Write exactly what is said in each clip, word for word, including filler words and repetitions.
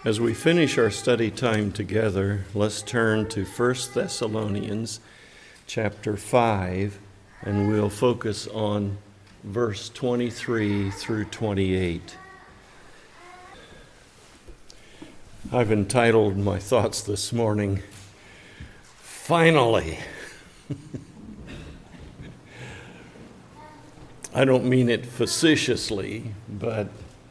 As we finish our study time together, let's turn to First Thessalonians chapter five, and we'll focus on verse twenty-three through twenty-eight. I've entitled my thoughts this morning, Finally. I don't mean it facetiously, but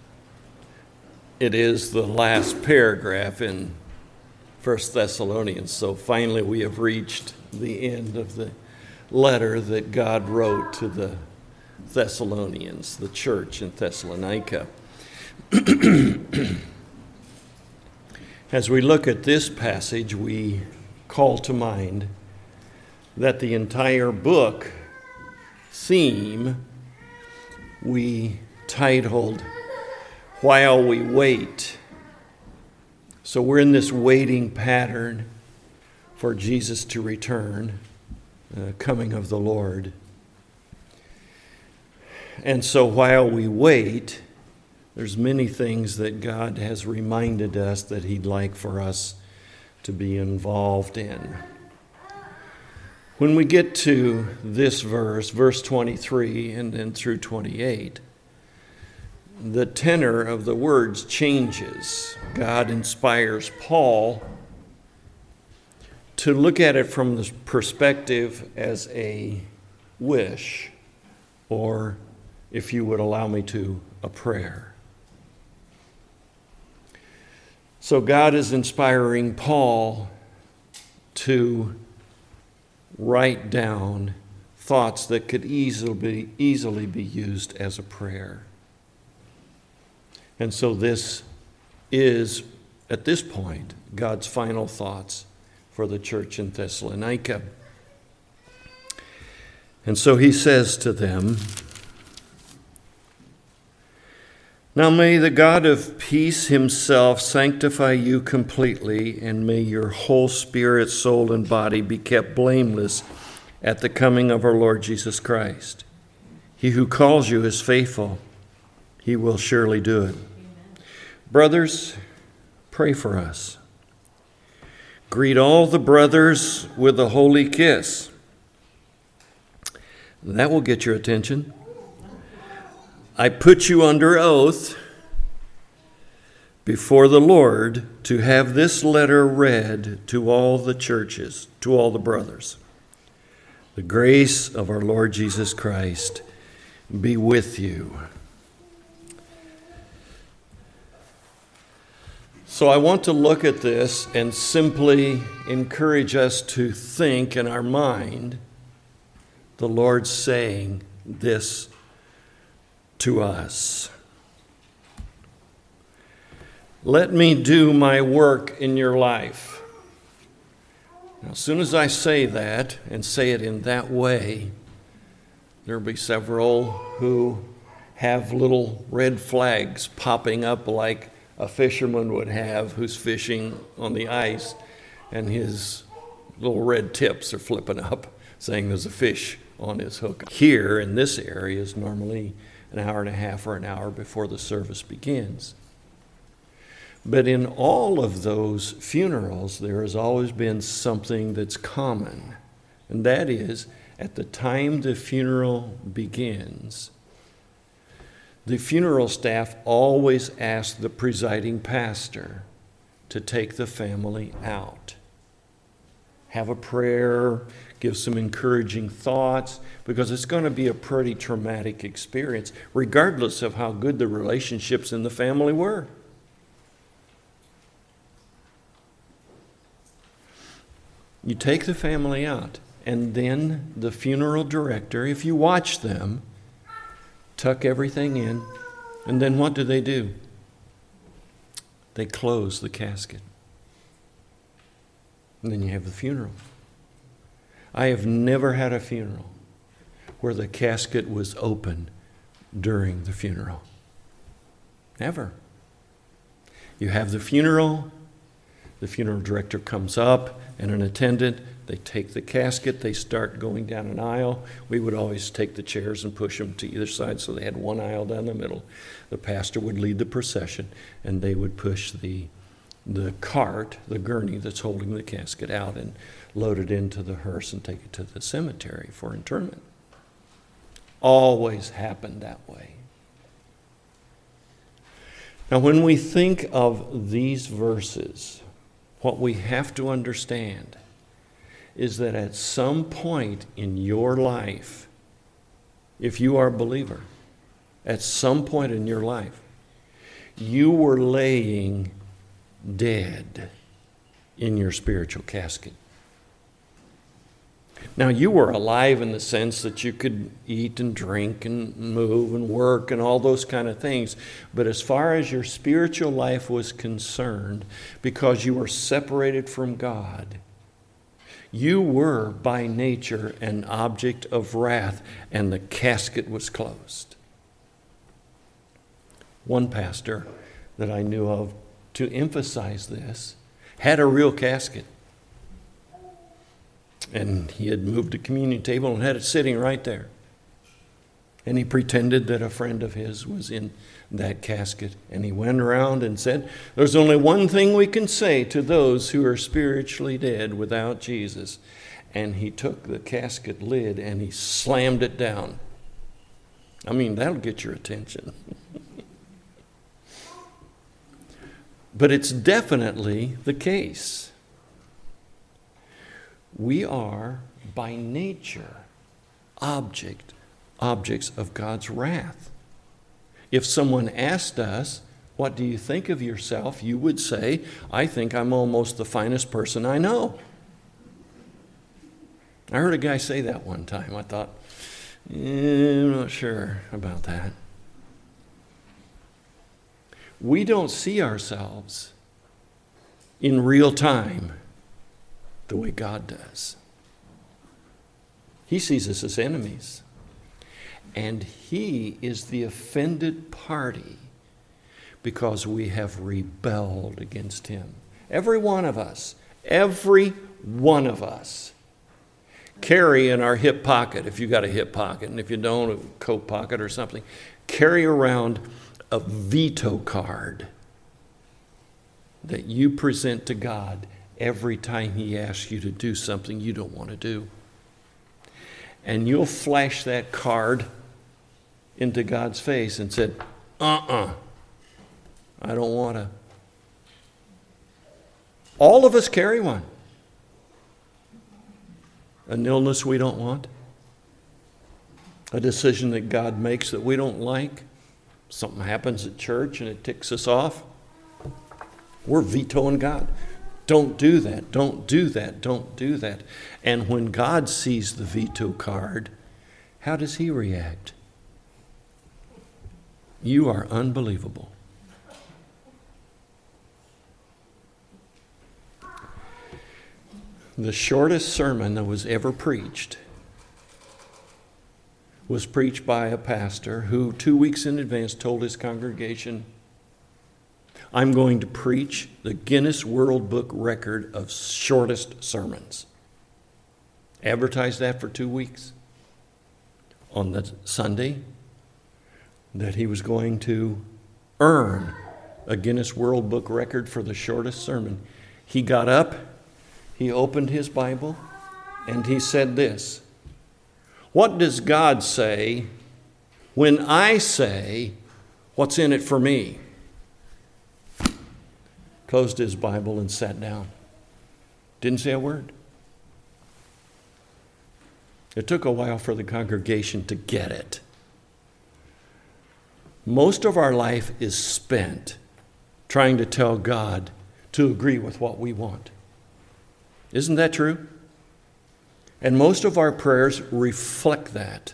it is the last paragraph in First Thessalonians. So finally we have reached the end of the letter that God wrote to the Thessalonians, the church in Thessalonica. As we look at this passage, we call to mind that the entire book theme we titled, While We Wait. So we're in this waiting pattern for Jesus to return, uh, coming of the Lord. And so while we wait, there's many things that God has reminded us that He'd like for us to be involved in. When we get to this verse, verse twenty-three and then through twenty-eight, the tenor of the words changes. God inspires Paul to look at it from the perspective as a wish, or, if you would allow me to, a prayer. So God is inspiring Paul to write down thoughts that could easily be, easily be used as a prayer. And so this is, at this point, God's final thoughts for the church in Thessalonica. And so he says to them, Now may the God of peace himself sanctify you completely, and may your whole spirit, soul, and body be kept blameless at the coming of our Lord Jesus Christ. He who calls you is faithful. He will surely do it. Amen. Brothers, pray for us. Greet all the brothers with a holy kiss. That will get your attention. I put you under oath before the Lord to have this letter read to all the churches, to all the brothers. The grace of our Lord Jesus Christ be with you. So I want to look at this and simply encourage us to think in our mind the Lord saying this to us. Let me do my work in your life. Now, as soon as I say that and say it in that way, there'll be several who have little red flags popping up like a fisherman would have who's fishing on the ice, and his little red tips are flipping up saying there's a fish on his hook. Here in this area is normally an hour and a half or an hour before the service begins. But in all of those funerals, there has always been something that's common. And that is, at the time the funeral begins, the funeral staff always asks the presiding pastor to take the family out. Have a prayer, give some encouraging thoughts, because it's going to be a pretty traumatic experience, regardless of how good the relationships in the family were. You take the family out, and then the funeral director, if you watch them, tuck everything in, and then what do they do? They close the casket. And then you have the funeral. I have never had a funeral where the casket was open during the funeral. Never. You have the funeral, the funeral director comes up, and an attendant, they take the casket, they start going down an aisle. We would always take the chairs and push them to either side so they had one aisle down the middle. The pastor would lead the procession, and they would push the the cart, the gurney that's holding the casket out, and load it into the hearse and take it to the cemetery for interment. Always happened that way. Now, when we think of these verses, what we have to understand is that at some point in your life, if you are a believer, at some point in your life, you were laying dead in your spiritual casket. Now, you were alive in the sense that you could eat and drink and move and work and all those kind of things. But as far as your spiritual life was concerned, because you were separated from God, you were by nature an object of wrath, and the casket was closed. One pastor that I knew of, to emphasize this, had a real casket. And he had moved a communion table and had it sitting right there. And he pretended that a friend of his was in that casket. And he went around and said, there's only one thing we can say to those who are spiritually dead without Jesus. And he took the casket lid and he slammed it down. I mean, that'll get your attention. But it's definitely the case. We are, by nature, object, objects of God's wrath. If someone asked us, what do you think of yourself? You would say, I think I'm almost the finest person I know. I heard a guy say that one time. I thought, eh, I'm not sure about that. We don't see ourselves in real time the way God does. He sees us as enemies. And He is the offended party because we have rebelled against Him. Every one of us, every one of us carry in our hip pocket, if you got a hip pocket, and if you don't, a coat pocket or something, carry around a veto card that you present to God every time He asks you to do something you don't want to do. And you'll flash that card into God's face and said, uh-uh, I don't want to. All of us carry one. An illness we don't want. A decision that God makes that we don't like. Something happens at church and it ticks us off. We're vetoing God. Don't do that, don't do that, don't do that. And when God sees the veto card, how does He react? You are unbelievable. The shortest sermon that was ever preached was preached by a pastor who two weeks in advance told his congregation, I'm going to preach the Guinness World Book record of shortest sermons. Advertised that for two weeks. On the Sunday, that he was going to earn a Guinness World Book record for the shortest sermon. He got up, he opened his Bible, and he said this, what does God say when I say, what's in it for me? Closed his Bible and sat down. Didn't say a word. It took a while for the congregation to get it. Most of our life is spent trying to tell God to agree with what we want. Isn't that true? And most of our prayers reflect that.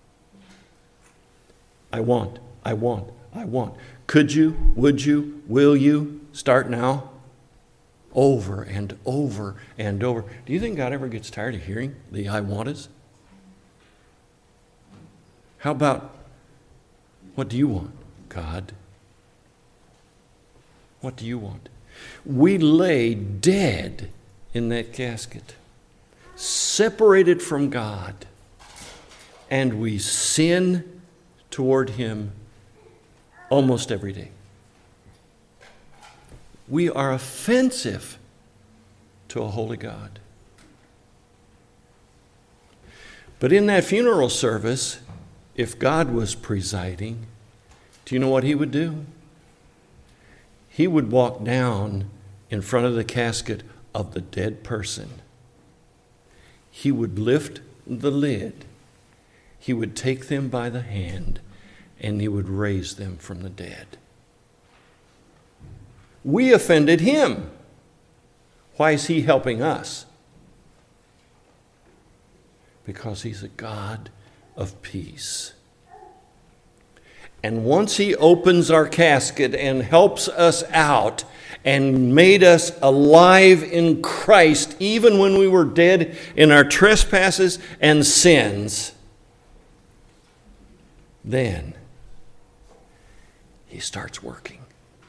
I want, I want, I want. Could you, would you, will you start now? Over and over and over. Do you think God ever gets tired of hearing the I want-us? How about, what do you want, God? What do you want? We lay dead in that casket, separated from God, and we sin toward Him almost every day. We are offensive to a holy God. But in that funeral service, if God was presiding, do you know what he would do? He would walk down in front of the casket of the dead person. He would lift the lid. He would take them by the hand, and he would raise them from the dead. We offended him. Why is he helping us? Because he's a God of peace. And once he opens our casket and helps us out and made us alive in Christ, even when we were dead in our trespasses and sins, then he starts working.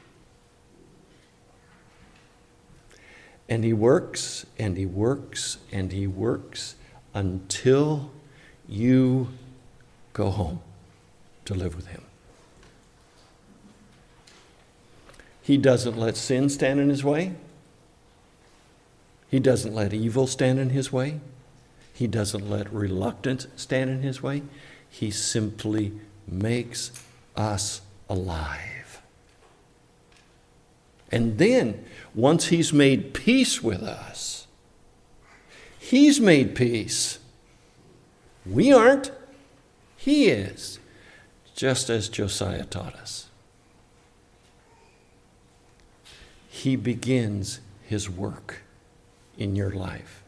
And he works, and he works, and he works until you go home to live with him. He doesn't let sin stand in his way. He doesn't let evil stand in his way. He doesn't let reluctance stand in his way. He simply makes us alive. And then, once he's made peace with us, he's made peace. We aren't. He is, just as Josiah taught us. He begins his work in your life.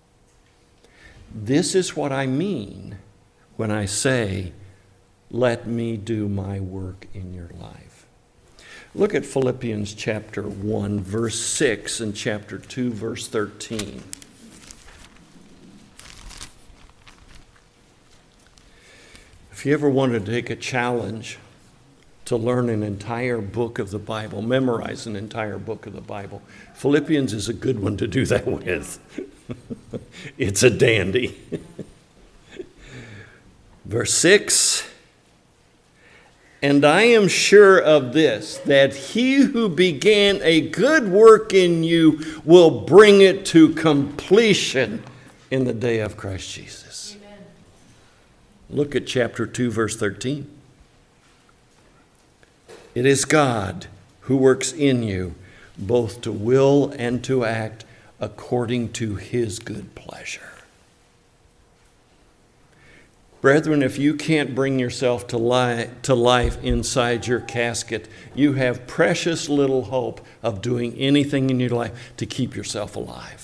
This is what I mean when I say, let me do my work in your life. Look at Philippians chapter one, verse six, and chapter two, verse thirteen. If you ever wanted to take a challenge to learn an entire book of the Bible, memorize an entire book of the Bible, Philippians is a good one to do that with. It's a dandy. Verse six, and I am sure of this, that he who began a good work in you will bring it to completion in the day of Christ Jesus. Amen. Look at chapter two, verse thirteen. It is God who works in you, both to will and to act according to his good pleasure. Brethren, if you can't bring yourself to, li- to life inside your casket, you have precious little hope of doing anything in your life to keep yourself alive.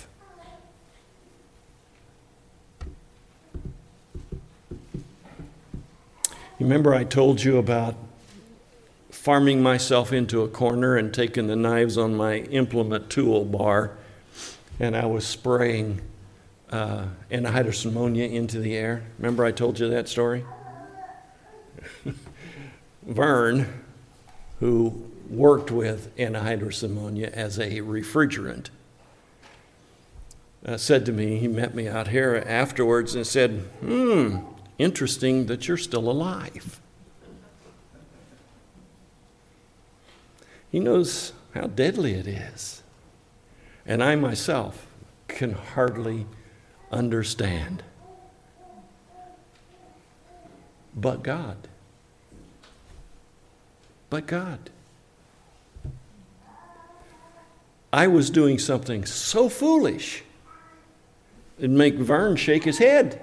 You remember I told you about farming myself into a corner and taking the knives on my implement toolbar, and I was spraying uh, anhydrous ammonia into the air. Remember I told you that story? Vern, who worked with anhydrous ammonia as a refrigerant, uh, said to me, he met me out here afterwards and said, hmm, interesting that you're still alive. He knows how deadly it is. And I myself can hardly understand. But God. But God. I was doing something so foolish, it'd make Vern shake his head.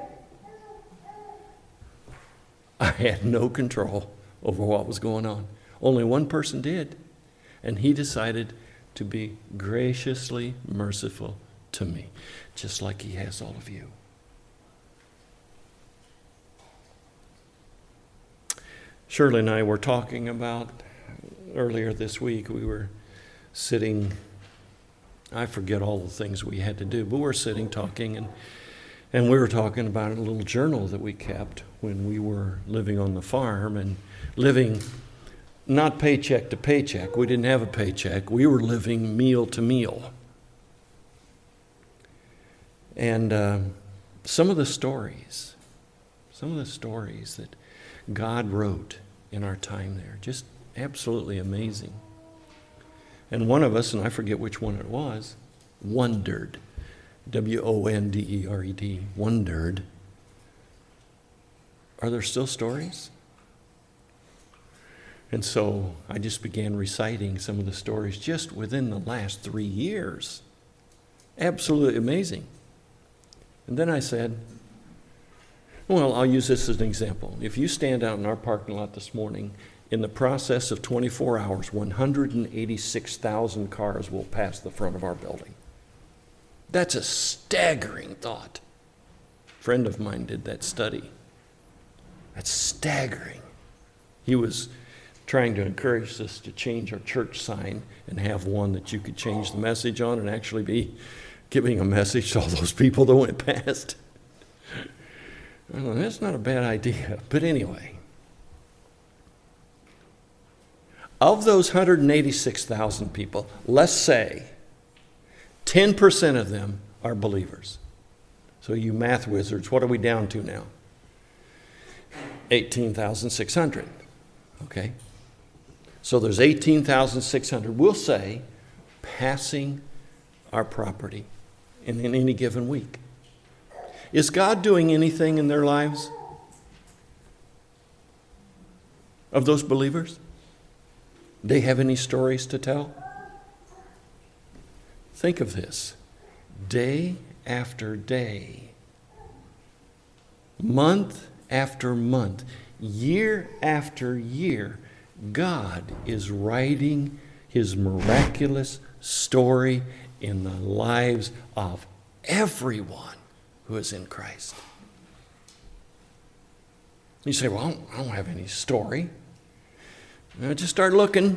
I had no control over what was going on. Only one person did. And he decided to be graciously merciful to me, just like he has all of you. Shirley and I were talking about, earlier this week, we were sitting, I forget all the things we had to do, but we were sitting talking, and, and we were talking about a little journal that we kept when we were living on the farm and living not paycheck to paycheck. We didn't have a paycheck. We were living meal to meal. And uh, some of the stories, some of the stories that God wrote in our time there, just absolutely amazing. And one of us, and I forget which one it was, wondered. W O N D E R E D, wondered. Are there still stories? And so I just began reciting some of the stories just within the last three years. Absolutely amazing. And then I said, well, I'll use this as an example. If you stand out in our parking lot this morning, in the process of twenty-four hours, one hundred eighty-six thousand cars will pass the front of our building. That's a staggering thought. A friend of mine did that study. That's staggering. He was trying to encourage us to change our church sign and have one that you could change the message on and actually be giving a message to all those people that went past. Well, that's not a bad idea. But anyway, of those one hundred eighty-six thousand people, let's say ten percent of them are believers. So you math wizards, what are we down to now? eighteen thousand six hundred. Okay? So there's eighteen thousand six hundred, we'll say, passing our property in, in any given week. Is God doing anything in their lives? Of those believers? They have any stories to tell? Think of this. Day after day, month after month, year after year, God is writing his miraculous story in the lives of everyone who is in Christ. You say, well, I don't, I don't have any story. Now just start looking.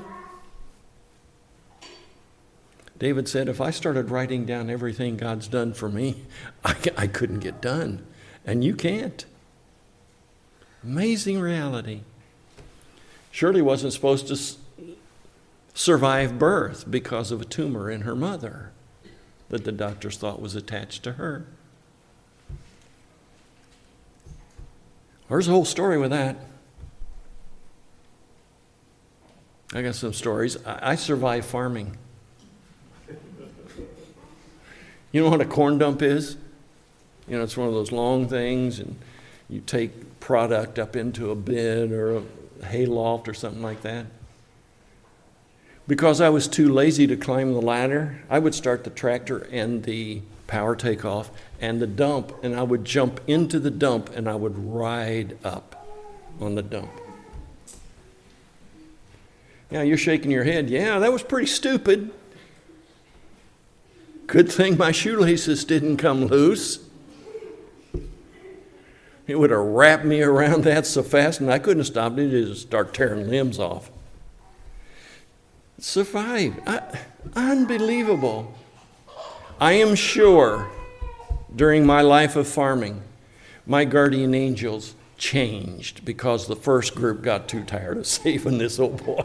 David said, if I started writing down everything God's done for me, I, I couldn't get done. And you can't. Amazing reality. Shirley wasn't supposed to s- survive birth because of a tumor in her mother that the doctors thought was attached to her. There's a whole story with that. I got some stories. I, I survived farming. You know what a corn dump is? You know, it's one of those long things, and you take product up into a bin or a hay loft or something like that. Because I was too lazy to climb the ladder, I would start the tractor and the power takeoff and the dump, and I would jump into the dump and I would ride up on the dump. Now you're shaking your head. Yeah, that was pretty stupid. Good thing my shoelaces didn't come loose. It would have wrapped me around that so fast, and I couldn't have stopped it. It would just start tearing limbs off. Survived. I, unbelievable. I am sure during my life of farming, my guardian angels changed because the first group got too tired of saving this old boy.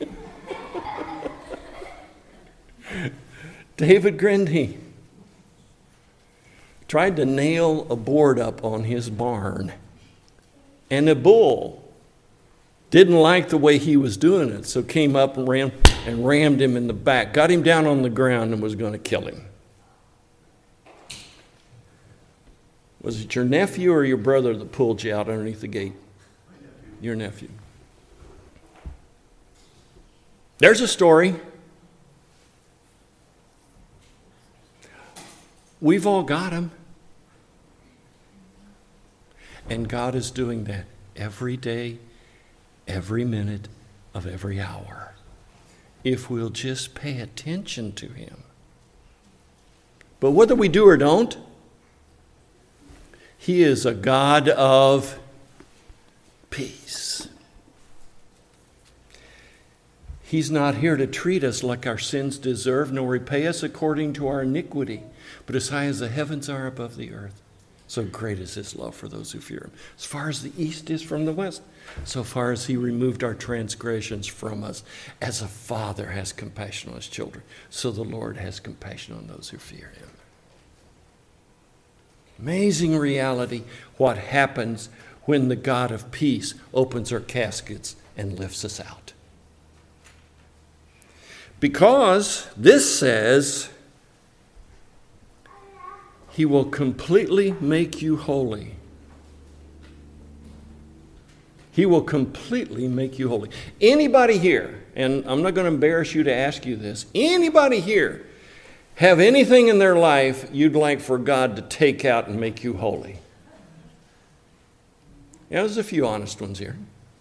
David Grindy tried to nail a board up on his barn, and a bull didn't like the way he was doing it, so came up and ran and rammed him in the back, got him down on the ground and was going to kill him. Was it your nephew or your brother that pulled you out underneath the gate? Your nephew. There's a story. We've all got them. And God is doing that every day, every minute of every hour, if we'll just pay attention to him. But whether we do or don't, he is a God of peace. He's not here to treat us like our sins deserve, nor repay us according to our iniquity. But as high as the heavens are above the earth, so great is his love for those who fear him. As far as the east is from the west, so far as he removed our transgressions from us. As a father has compassion on his children, so the Lord has compassion on those who fear him. Amazing reality, what happens when the God of peace opens our caskets and lifts us out. Because this says, He will completely make you holy. He will completely make you holy. Anybody here, and I'm not going to embarrass you to ask you this, anybody here have anything in their life you'd like for God to take out and make you holy? Yeah, there's a few honest ones here.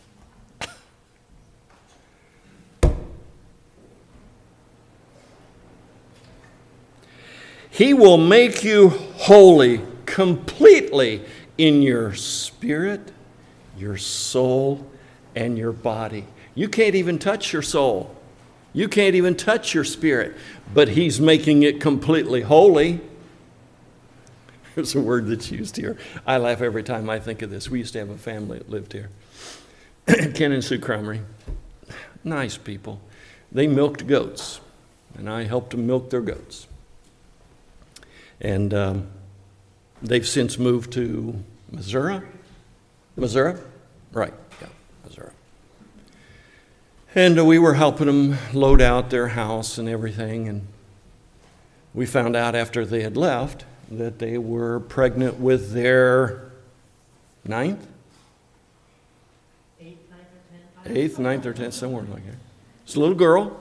He will make you holy completely in your spirit, your soul, and your body. You can't even touch your soul. You can't even touch your spirit, but He's making it completely holy. There's a word that's used here. I laugh every time I think of this. We used to have a family that lived here. Ken and Sue Crumry. Nice people. They milked goats, and I helped them milk their goats. And um, they've since moved to Missouri. Missouri? Right, yeah, Missouri. And uh, we were helping them load out their house and everything. And we found out after they had left that they were pregnant with their ninth? Eighth, ninth, or tenth. Eighth, ninth, or tenth, somewhere like that. It's a little girl.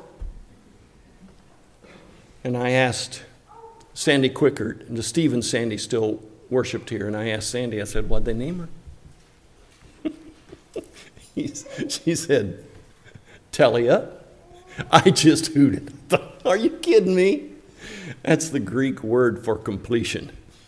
And I asked Sandy Quickert, and Steve and Sandy still worshiped here, and I asked Sandy, I said, what'd they name her? She said, Telia. I just hooted. Are you kidding me? That's the Greek word for completion.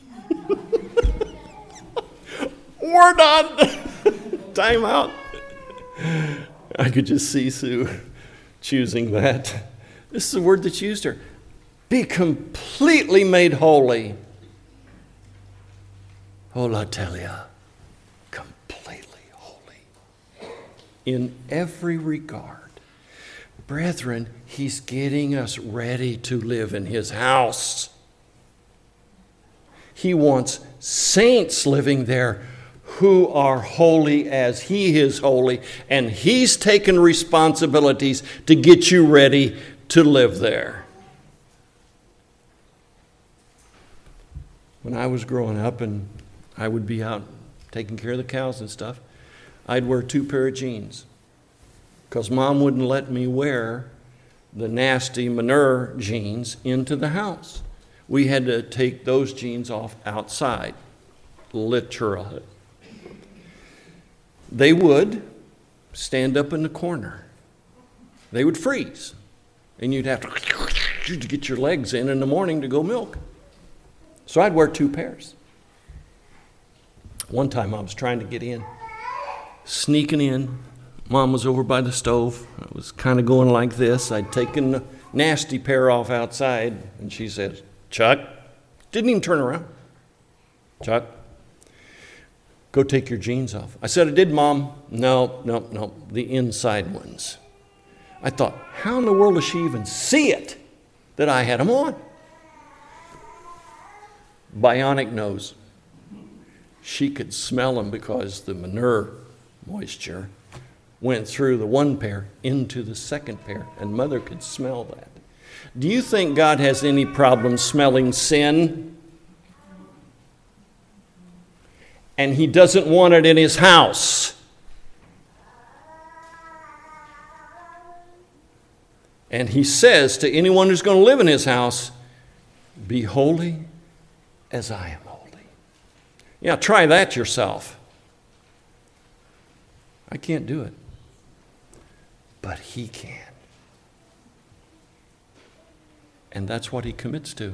We're done. Time out. I could just see Sue choosing that. This is the word that's used here. Be completely made holy. Holatelia. Completely holy. In every regard. Brethren, He's getting us ready to live in His house. He wants saints living there who are holy as He is holy, and He's taken responsibilities to get you ready to live there. When I was growing up and I would be out taking care of the cows and stuff, I'd wear two pair of jeans because Mom wouldn't let me wear the nasty manure jeans into the house. We had to take those jeans off outside, literally. They would stand up in the corner. They would freeze, and you'd have to get your legs in in the morning to go milk. So I'd wear two pairs. One time I was trying to get in, sneaking in. Mom was over by the stove. I was kind of going like this. I'd taken the nasty pair off outside, and she said, Chuck, didn't even turn around. Chuck, go take your jeans off. I said, I did, Mom. No, no, no, the inside ones. I thought, how in the world does she even see it that I had them on? Bionic nose. She could smell them because the manure moisture went through the one pair into the second pair, and Mother could smell that. Do you think God has any problem smelling sin? And He doesn't want it in His house. And He says to anyone who's going to live in His house, be holy as I am holy. Yeah, try that yourself. I can't do it. But He can. And that's what He commits to.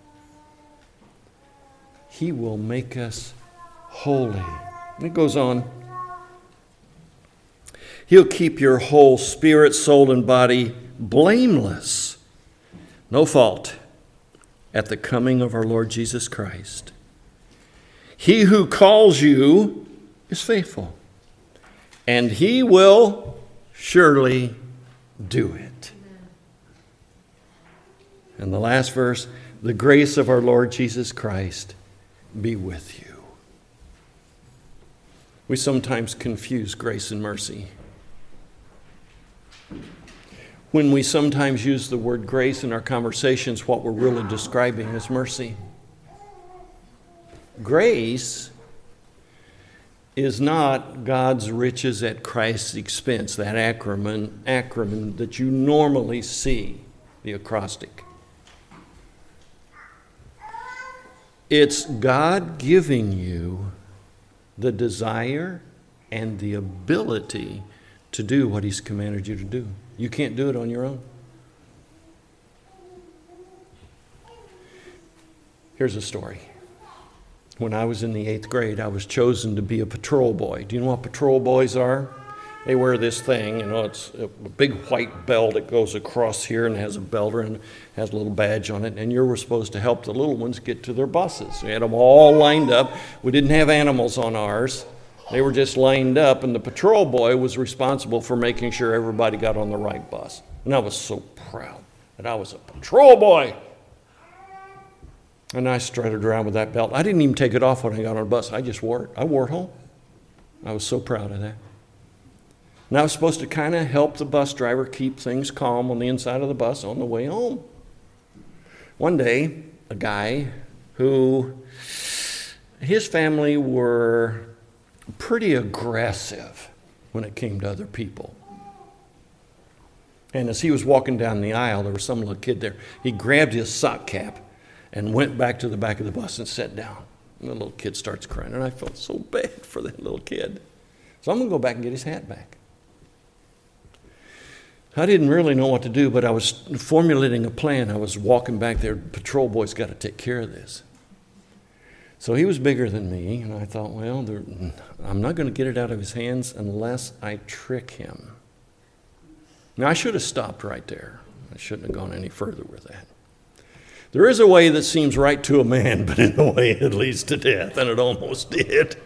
He will make us holy. And it goes on. He'll keep your whole spirit, soul, and body blameless, no fault, at the coming of our Lord Jesus Christ. He who calls you is faithful, and He will surely do it. And the last verse, the grace of our Lord Jesus Christ be with you. We sometimes confuse grace and mercy. When we sometimes use the word grace in our conversations, what we're really describing is mercy. Grace is not God's riches at Christ's expense, that acronym, acronym that you normally see, the acrostic. It's God giving you the desire and the ability to do what He's commanded you to do. You can't do it on your own. Here's a story. When I was in the eighth grade, I was chosen to be a patrol boy. Do you know what patrol boys are? They wear this thing, you know, it's a big white belt that goes across here and has a belt and has a little badge on it, and you were supposed to help the little ones get to their buses. We had them all lined up. We didn't have animals on ours. They were just lined up, and the patrol boy was responsible for making sure everybody got on the right bus. And I was so proud that I was a patrol boy. And I strutted around with that belt. I didn't even take it off when I got on a bus. I just wore it. I wore it home. I was so proud of that. And I was supposed to kind of help the bus driver keep things calm on the inside of the bus on the way home. One day, a guy who, his family were pretty aggressive when it came to other people. And as he was walking down the aisle, there was some little kid there. He grabbed his sock cap and went back to the back of the bus and sat down. And the little kid starts crying, and I felt so bad for that little kid. So I'm going to go back and get his hat back. I didn't really know what to do, but I was formulating a plan. I was walking back there. Patrol boy's got to take care of this. So he was bigger than me, and I thought, well, there, I'm not going to get it out of his hands unless I trick him. Now, I should have stopped right there. I shouldn't have gone any further with that. There is a way that seems right to a man, but in a way it leads to death, and it almost did.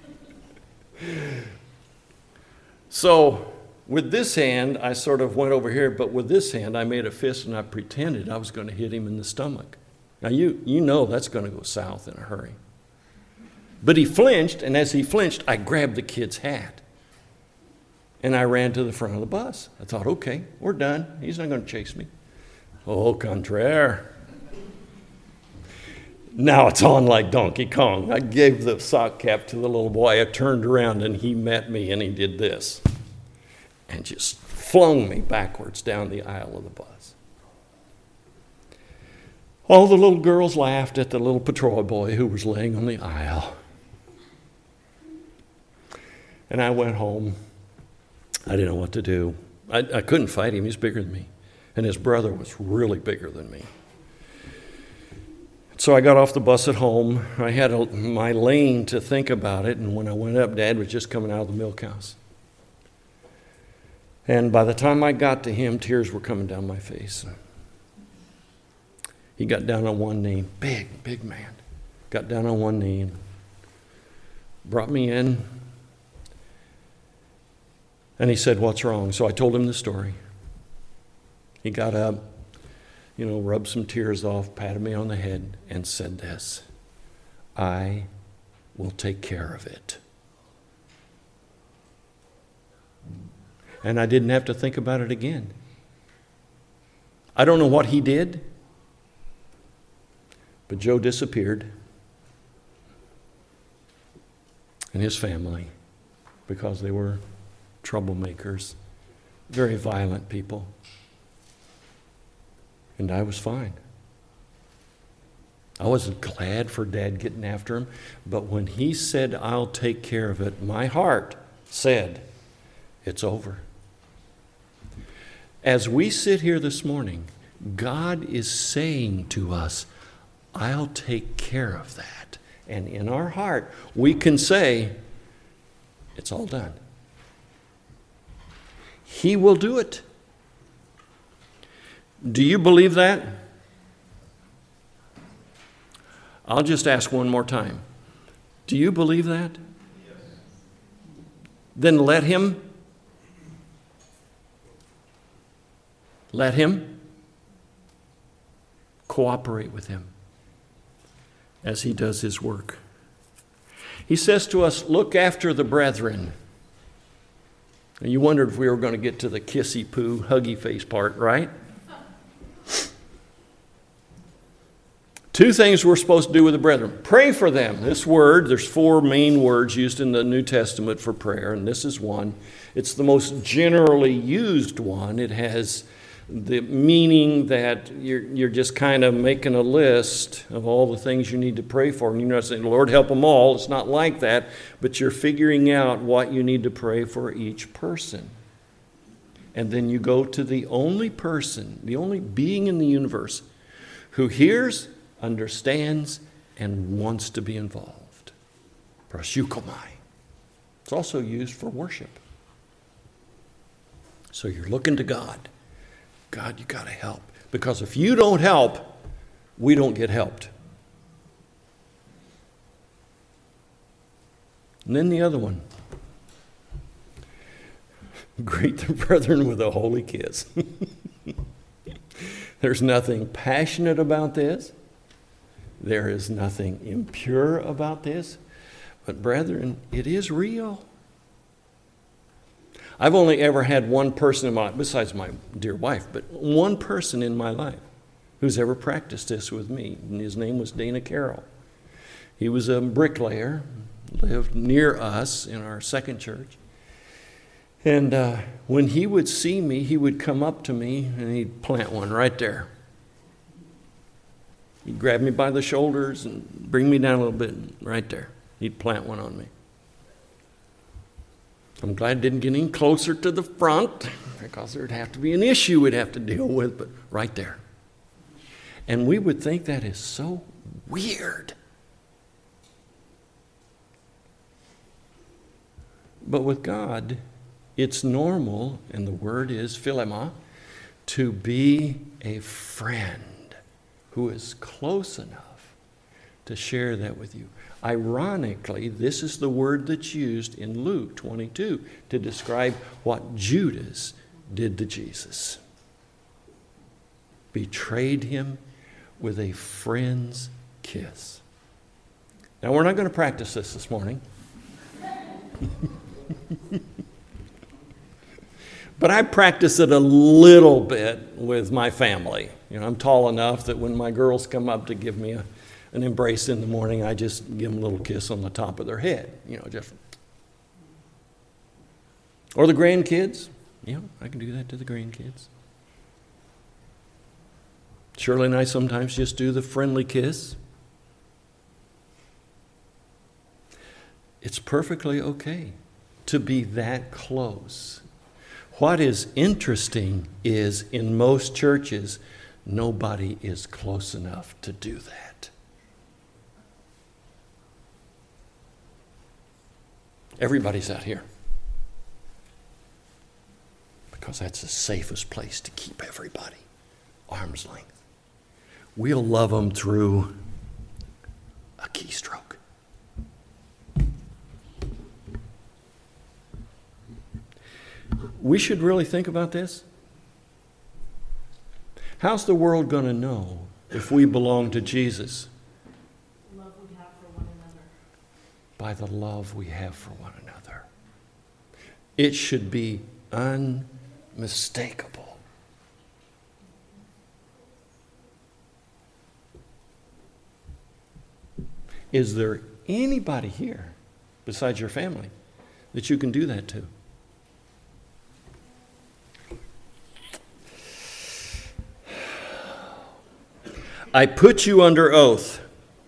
So with this hand, I sort of went over here, but with this hand, I made a fist, and I pretended I was going to hit him in the stomach. Now, you, you know that's going to go south in a hurry. But he flinched, and as he flinched, I grabbed the kid's hat, and I ran to the front of the bus. I thought, okay, we're done. He's not going to chase me. Au contraire. Now it's on like Donkey Kong. I gave the sock cap to the little boy. I turned around, and he met me, and he did this and just flung me backwards down the aisle of the bus. All the little girls laughed at the little patrol boy who was laying on the aisle. And I went home. I didn't know what to do. I, I couldn't fight him. He's bigger than me. And his brother was really bigger than me. So I got off the bus at home. I had a, my lane to think about it, and when I went up, Dad was just coming out of the milk house. And by the time I got to him, tears were coming down my face. He got down on one knee, big, big man. Got down on one knee and brought me in. And he said, "What's wrong?" So I told him the story. He got up, you know, rubbed some tears off, patted me on the head, and said this: "I will take care of it." And I didn't have to think about it again. I don't know what he did, but Joe disappeared, and his family, because they were troublemakers, very violent people. And I was fine. I wasn't glad for Dad getting after him, but when he said, "I'll take care of it," my heart said, it's over. As we sit here this morning, God is saying to us, "I'll take care of that." And in our heart, we can say, it's all done. He will do it. Do you believe that? I'll just ask one more time. Do you believe that? Yes. Then let him. Let him. Cooperate with him as he does his work. He says to us, "Look after the brethren." And you wondered if we were going to get to the kissy poo, huggy face part, right? Two things we're supposed to do with the brethren. Pray for them. This word, there's four main words used in the New Testament for prayer, and this is one. It's the most generally used one. It has the meaning that you're, you're just kind of making a list of all the things you need to pray for. And you're not saying, Lord, help them all. It's not like that. But you're figuring out what you need to pray for each person. And then you go to the only person, the only being in the universe who hears, understands, and wants to be involved. Proseuchomai. It's also used for worship. So you're looking to God. God, you got to help. Because if you don't help, we don't get helped. And then the other one. Greet the brethren with a holy kiss. There's nothing passionate about this. There is nothing impure about this. But brethren, it is real. I've only ever had one person in my, besides my dear wife, but one person in my life who's ever practiced this with me. And his name was Dana Carroll. He was a bricklayer, lived near us in our second church. And uh, when he would see me, he would come up to me and he'd plant one right there. He'd grab me by the shoulders and bring me down a little bit, right there. He'd plant one on me. I'm glad it didn't get any closer to the front because there'd have to be an issue we'd have to deal with, but right there. And we would think that is so weird. But with God, it's normal, and the word is philema, to be a friend who is close enough to share that with you. Ironically, this is the word that's used in Luke twenty-two to describe what Judas did to Jesus. Betrayed him with a friend's kiss. Now, we're not going to practice this this morning. But I practice it a little bit with my family. You know, I'm tall enough that when my girls come up to give me a an embrace in the morning, I just give them a little kiss on the top of their head, you know, just. Or the grandkids, you know, I can do that to the grandkids. Shirley and I sometimes just do the friendly kiss. It's perfectly okay to be that close. What is interesting is in most churches, nobody is close enough to do that. Everybody's out here because that's the safest place to keep everybody. Arm's length. We'll love them through a keystroke. We should really think about this. How's the world going to know if we belong to Jesus? Love we have for one another. By the love we have for one another. It should be unmistakable. Is there anybody here besides your family that you can do that to? I put you under oath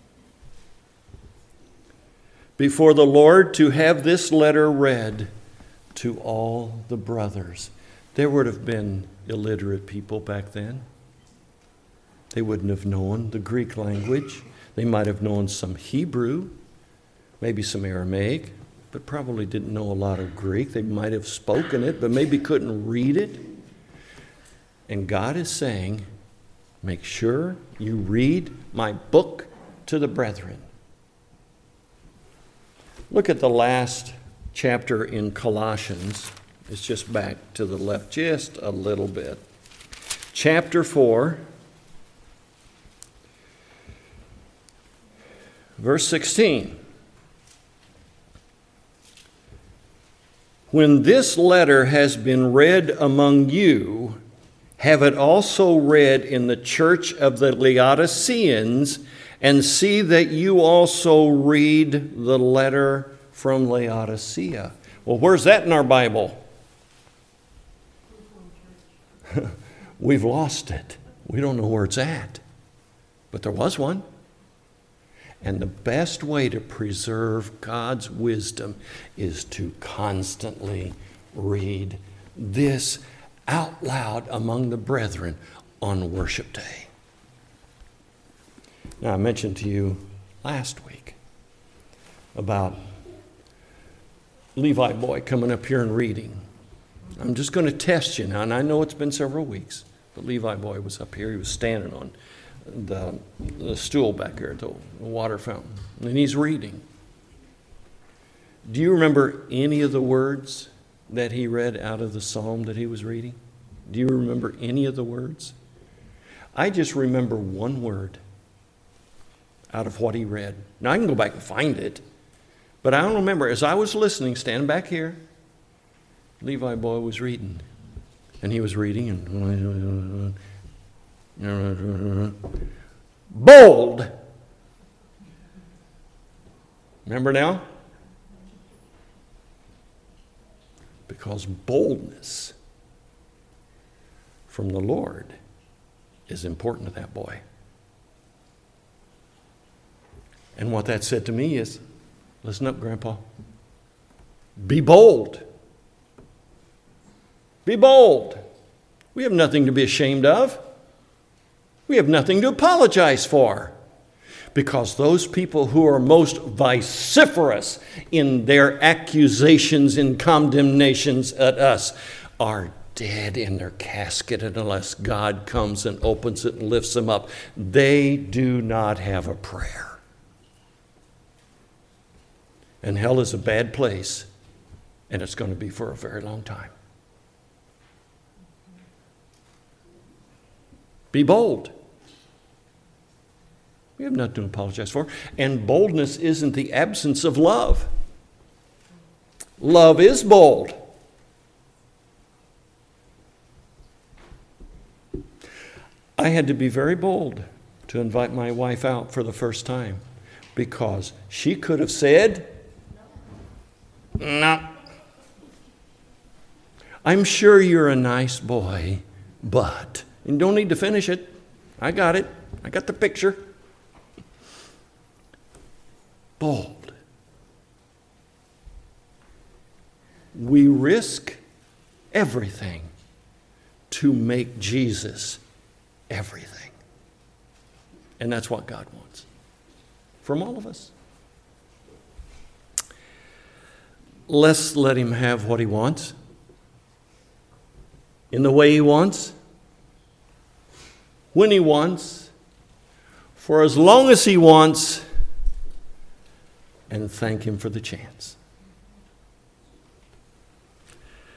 before the Lord to have this letter read to all the brothers. There would have been illiterate people back then. They wouldn't have known the Greek language. They might have known some Hebrew, maybe some Aramaic, but probably didn't know a lot of Greek. They might have spoken it, but maybe couldn't read it. And God is saying, make sure you read my book to the brethren. Look at the last chapter in Colossians. It's just back to the left just a little bit. Chapter four, verse sixteen. When this letter has been read among you, have it also read in the church of the Laodiceans, and see that you also read the letter from Laodicea. Well, where's that in our Bible? We've lost it. We don't know where it's at. But there was one. And the best way to preserve God's wisdom is to constantly read this out loud among the brethren on worship day. Now, I mentioned to you last week about Levi boy coming up here and reading. I'm just going to test you now, and I know it's been several weeks, but Levi boy was up here. He was standing on the, the stool back there at the water fountain, and he's reading. Do you remember any of the words that he read out of the psalm that he was reading? Do you remember any of the words? I just remember one word out of what he read. Now, I can go back and find it, but I don't remember. As I was listening, standing back here, Levi boy was reading. And he was reading, and bold. Remember now? Because boldness from the Lord is important to that boy. And what that said to me is, listen up, Grandpa. Be bold. Be bold. We have nothing to be ashamed of. We have nothing to apologize for. Because those people who are most vociferous in their accusations and condemnations at us are dead in their casket, and unless God comes and opens it and lifts them up, they do not have a prayer. And hell is a bad place, and it's going to be for a very long time. Be bold. We have nothing to apologize for. And boldness isn't the absence of love. Love is bold. I had to be very bold to invite my wife out for the first time, because she could have said, no. I'm sure you're a nice boy, but, and you don't need to finish it. I got it. I got the picture. Bold. We risk everything to make Jesus everything. And that's what God wants from all of us. Let's let him have what he wants, in the way he wants, when he wants, for as long as he wants, and thank him for the chance.